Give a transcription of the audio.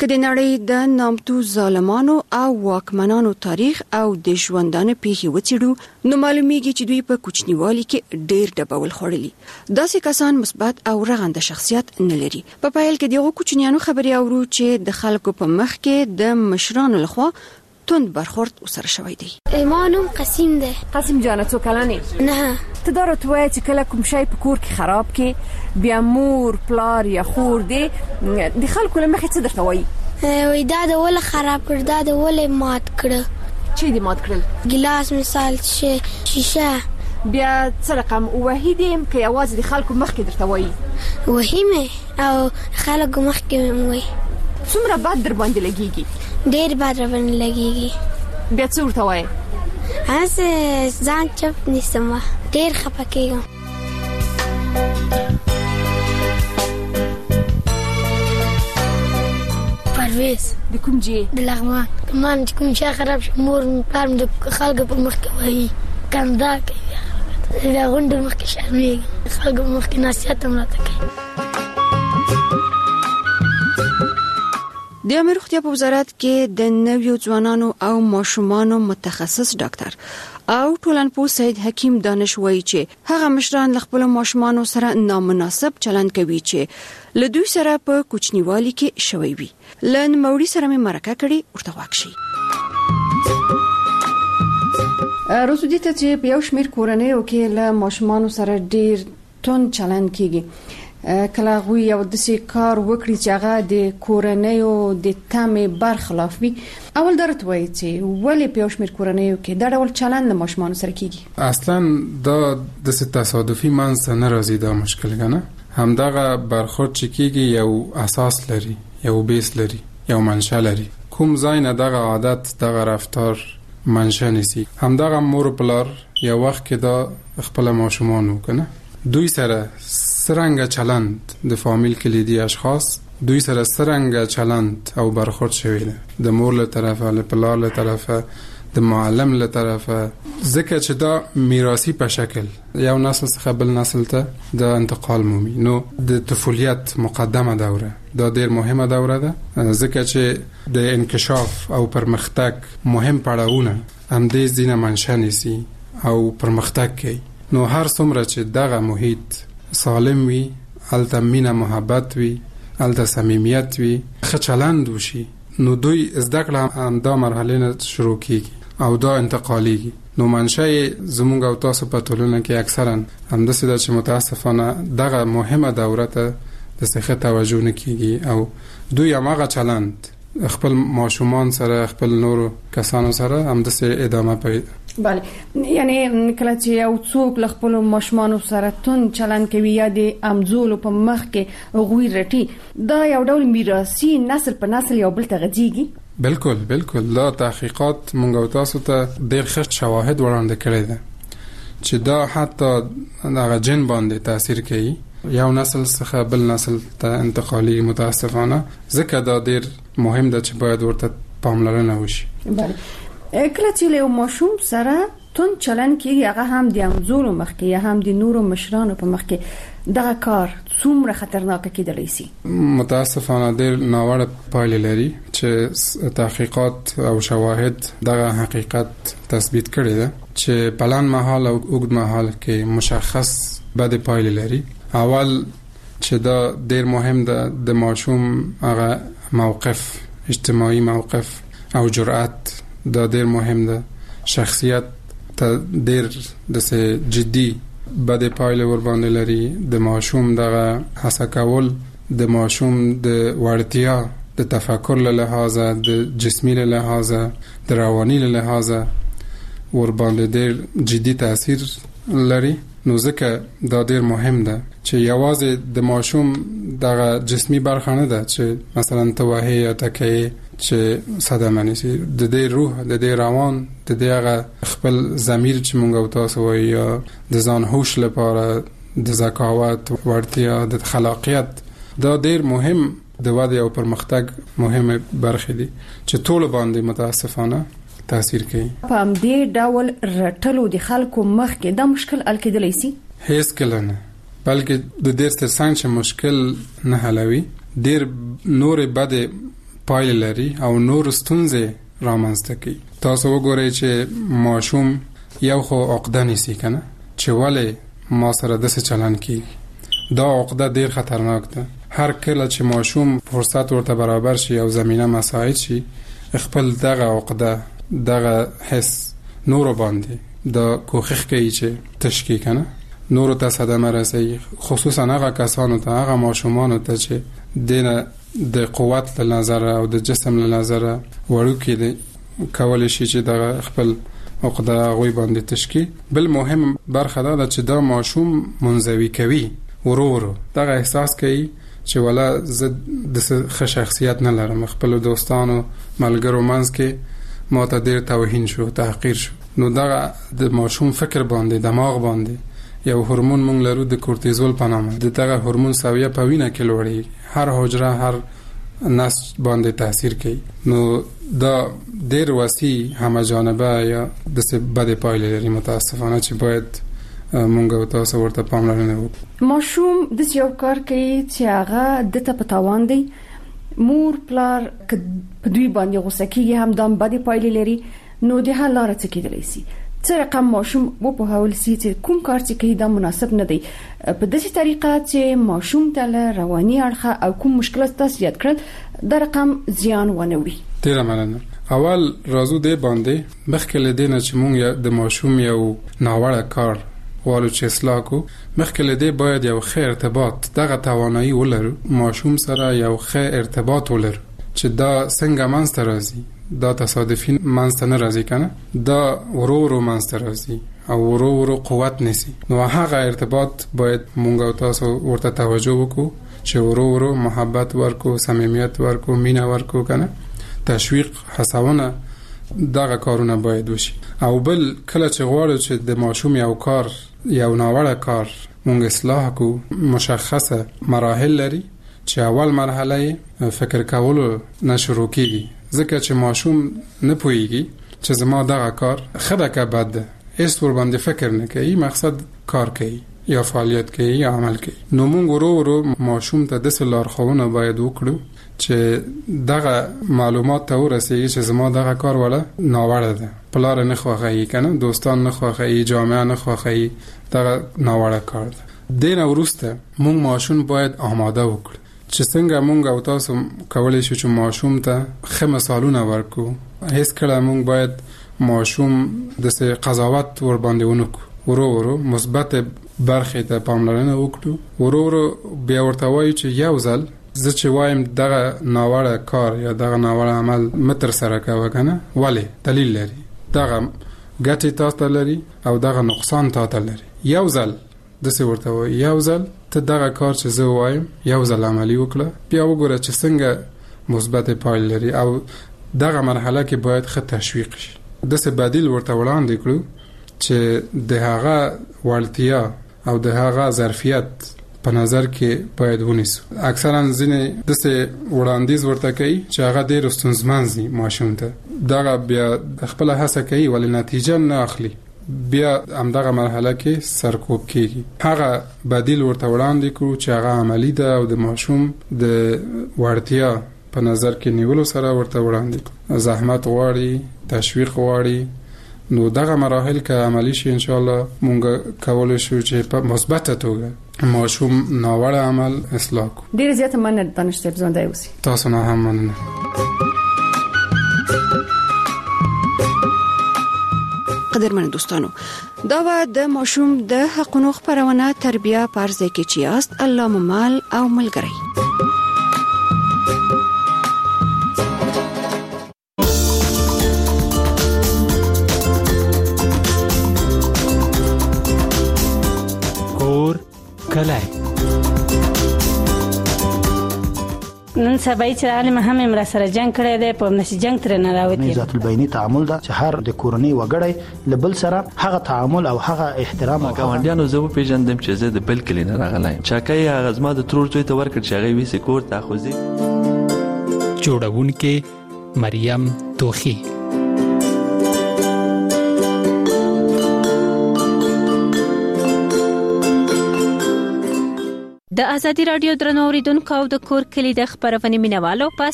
که د نړۍ د نامتو ظالمانو او واکمنانو تاریخ او د ژوندانه پیښې وڅېړو نو معلومیږي چې دوی په کوچنیوالي کې ډېر ډبول خوړلي. داسې کسان مثبت او رغنده شخصیت نه لري. په پایل کې دغه کوچنیانو خبرې اورو چې د خلکو په مخ کې د مشرانو لخوا تند برخورد وسره شوی دی. ایمانم قسیم ده. قسیم جانه څو کلنې؟ نه. ته دا راته وایې چې کله کوم شی په کور کې خراب کې بیا مور پلار یا خور دی د خلکو له مخې څه درته وایي؟ وای دا د ول خراب کړ، دا د ول مات کړ. چی دی مات کړل؟ ګلاس مثال شیشه. بیا څه رقم وحید يم که یوازې د خلکو مخ کې درته وایي؟ وهیمه او خلکو مخ کې وایي. څومره بد در باندې لګیږي؟ ډېر بد در باندې لګیږي. بیا څه ورته وایي؟ هسه ځان چپ نیسم، ډېر خفه کېږم. پرویز. د کوم جې؟ د لغمان. کمان چې کوم شی خراب شي مور پلار د خلکو په مخ کې وایي کنده کوي، د غونډو مخ کې شرمېږي، خلکو په مخ کې نصیحت هم راته کوي. د عامه روغتیا په وزارت کې د نویو ځوانانو او ماشومانو متخصص ډاکټر او ټولنپوه سید حکیم دانش وایي چې هغه مشران له خپل ماشومانو سره نامناسب چلند کوي چې له دوی سره په کوچنیوالي کې شوی وي. لن موري سره مې مرکه کړي ورته واکشي. روزو دي ته چې په یو شمیر کورنیو کې له ماشومانو سره ډیر تون چلند کیږي. کله غوي یو د سې کار وکړي چې هغه د کورنیو د تمې برخلاف وي. اول درته وایي چې ولې په یو شمیر کورنیو کې دا ډول چلند د ماشومانو سره کیږي؟ اصلا دا د تصادفي منځ نه راځي، دا مشکل کنه. همدغه برخورد چې کیږي یو اساس لري، یو بیس لري، یو منشأ لري. کوم ځای نه دغه عادت دغه رفتار منشأ نسی. همدغه مور پلار یو وخت کې دا خپل ماشومان وکنه دوی سره سرنګ چلند د فامیل کلیدي اشخاص دوی سره سرنګ چلند او برخورد شوی ده د مور له طرفه، له پلار له طرفه، د معلم له طرفه، ځکه چې دا میراثي په شکل یو نسل څخه بل نسل ته د انتقال مومي. نو د طفولیت مقدمه دوره دا ډیر مهمه دوره ده، ځکه چې د انکشاف او پرمختګ مهم پړاوونه هم دې ځینه منشأ نیسي او پرمختګ کوي. نو هر څومره چې دغه محیط سالم وي، الته مینه محبت وي، الته صمیمیت وي، ښه چلند وشي، نو دوی زده کړه هم دا مرحله نه شروع کیږي او دا انتقالیږي. نو منشأ زموږ او تاسو په ټولنه کې اکثرا همداسې ده چې متاسفانه دغه مهمه دوره ته د څه توجه نه کیږي او دوی هغه چلند خپل ماشومان سره، خپل نورو کسانو سره همداسې ادامه کوي. بله، یعنی کله چې یو څوک له خپل ماشومانو سره تون چلند کوي یا د امزولو په مخ کې غوي رټي، دا یو ډول میراثي نسل په نسل یو بل ته غځيږي. بالکل دا تحقیقات مونږ او تاسو ته ډېر ښه شواهد وړاندې کړي دي چې دا حتی هغه جن باندې تاثیر کوي، یو نسل څخه بل نسل ته انتقالي. متاسفانه ځکه دا ډېر مهم ده چې باید ورته پاملرنه وشي. بله، کله چې له ماشوم سره تون چلند کیږي، هغه هم د امزولو مخ کې یا هم د نورو مشرانو په مخ کې، دغه کار څومره خطرناک کېدلی شي؟ متاسفانه ډېر ناوړه پایلې لري چې تحقیقات او شواهد دغه حقیقت تثبیت کړي ده چې په لنډ مهال او اوږد مهال کې مشخص بد پایلې لري. اول چې دا ډېر مهم ده د ماشوم هغه موقف، اجتماعي موقف او جرأت، دا ډېر مهم ده. شخصیت ته ډېر د جدي بد پایلې ور باندې لري. د ماشوم دغه هڅه کول، د ماشوم د وړتیا د تفکر له لحاظه، د جسمي له لحاظه، د رواني له لحاظه ور باندې ډېر جدي تاثیر لري. نو ځکه دا ډېر مهم ده چې یوازې د ماشوم دغه جسمي برخه نه ده چې مثلا توهی یا تکیه چې صدمه نشي، د دې روح، د دې روان، د دې هغه خپل ضمیر چې مونږ او تاسو وایي، یا د ځان هوش لپاره، د ذکاوت، وړتیا، د خلاقیت، دا ډېر مهم د وده او پرمختګ مهمه برخه دي چې ټول باندې متاسفانه تاثیر کوي. په دې ډول رټلو د خلکو مخ کې دا مشکل حل کېدلی شي؟ هیڅ کله نه، بلکې د ډېر څنګه چې مشکل نه حلوي، ډېر نورې بد پایلې لري او نور ستونزې رامنځته کوي. تاسو وګورئ چې ماشوم یو خو عقده نیسي کنه چې ولې ما سره داسې چلن کیږي. دا عقده ډیر خطرناک ده. هر کله چې ماشوم فرصت ورته برابر شي او زمينه مساعد شي، خپل دغه عقده دغه حس نور باندې دا کوخخ کوي چې تشکیل کنه نور ته صدمه رسي، خصوصا هغه کسانو ته، هغه ماشومانو ته چې دینه د قوت له نظر او د جسم له نظر وړو کې کول شي چې د خپل عقده غوي باندې تشکیل. بل مهم برخه دا چې دا ماشوم منزوي کوي، ورو دغه احساس کوي چې ولا زه د شخصیت نه لرم، خپل دوستانو ملګرو منځ کې ما ته ډیر توهین شو، تحقیر شو. نو دغه د ماشوم فکر باندې، دماغ باندې یو هورمون مونږ لرو د کورتیزول په نامه، دغه هورمون سویه په وینه کې لوړي، هر حجره هر نسج باندې تاثیر کوي. نو دا ډیر وسیع همه جانبه یا د څه بد پایلې لري متاسفانه چې باید مونږ او تاسو ورته پاملرنه وکړو. ماشوم د یو کار کوي چې هغه د ته پتاوان دی، مور پلار په دوی باندې غوسه کیږي، هم دام بد پایلې لري. نو د حل لاره څه کېدلی شي؟ څه رقم ماشوم په هول سي چې کوم کار چې کوي دا مناسب نه دی، په داسې طریقه چې ماشوم ته رواني اړخه او کوم مشکلات تاسو یاد کړل دا رقم زیان ونه وي. ډیر مننه. اول راځو دې باندې مخکې له دې نه چې مونږ د ماشوم یو ناوړه کار والو چې اصلاح کو، مخکې له دې باید یو ښه ارتباط، دغه توانایي ولرو ماشوم سره یو ښه ارتباط ولرو چې دا څنګه منځته راځي. دا تصادفي منځته نه راځي کنه، دا ورو منځته راځي او ورو قوت نسی. نو هغه ارتباط باید مونږ او تاسو ورته توجه وکړو چې ورو محبت ورکو، صمیمیت ورکو، مینه ورکو کنه، تشویق، هڅونه، دغه کارونه باید وشي. او بل کله چې غواړو چې د ماشوم یو کار، یو ناوړه کار مونږ اصلاح کو، مشخصه مراحل لري چې اول مرحله فکر کولو نه شروع کیږي، ځکه چې ماشوم نه پوهیږي چې زما دغه کار خده که بد ده، هیڅ ور باندې فکر نه کوي، مقصد کار کوي یا فعالیت کوي یا عمل کوي. نو مونږ ورو ماشوم ته د لارښوونه باید وکړو چې دغه معلومات ته ورسیږي چې زما دغه کار ولا ناوړه ده، پلار نه خوښي کنه، دوستان نه خوښي، جامعه نه خوښي، دغه ناوړه کار ده. دینه ورسته مونږ ماشوم باید آماده وکړو چې څنګه مونږ او تاسو کولای شو چې ماشوم ته ښه مثالونه ورکو. هیڅ کله مونږ باید ماشوم د قضاوت ور باندې ونکو، ورو مثبت برخې ته پاملرنه وکړو، ورو بیا ورته وایو چې یو ځل زه چې وایم دغه ناوړه کار یا دغه ناوړه عمل متر سره کوه کنه، ولی دلیل لري، دغه ګټې تاسو لري او دغه نقصان تاسو لري. یو ځل د څه ورته وایي، یو ځل ته دغه کار چې زه وایم یو ځل عملی وکړه، بیا وګوره چې څنګه مثبت پایله لري. او دغه مرحله کې باید ښه تشویق شي، د څه بدیل ورته وړاندې کړو چې د هغه وړتیا او د هغه ظرفیت په نظر کې باید ونیسو. اکثرا ځینې د څه وړاندیز ورته کوي چې هغه ډېر ستونزمن دي ماشوم ته، دغه بیا خپل هڅه کوي ولی نتیجه نه اخلي، بیا همدغه مرحله کې سرکوب کیږي. هغه بدیل ورته وړاندې کړو چې هغه عملی ده او د ماشوم د وړتیا په نظر کې نیولو سره ورته وړاندې کړو. زحمت غواړي، تشویق غواړي. نو دغه مراحل که عملی شي ان شاء الله مونږ کولای شو چې په مثبت توګه ماشوم ناوړه عمل اصلاح کو. ډیر زیات مننه دانشته ژوندۍ اوسئ. تاسو نه هم مننه. قدرمن دوستانو، دا و د ماشوم د حقونو خبرونه تربیه پرځای کې چې است الله ممال او ملګری. کور کلای نن سبا چې عالم هم امر سره جنگ کړی دی، په نشي جنگ تر نه راوتی. ذات البینی تعامل دا چې هر د کورنۍ وګړی لبل سره هغه تعامل او هغه احترام او ګاونډیانو زه پیژندم چې زه د بل کلی نه راغلایم. چاکای هغه زما د ترور زوی ته ورکړ چې هغه وی سکور تاخذي. جوړونکې مریم توخی. د ازادي رادیو درنو اوریدونکو او د کور کلی د خبرونه مینوالو په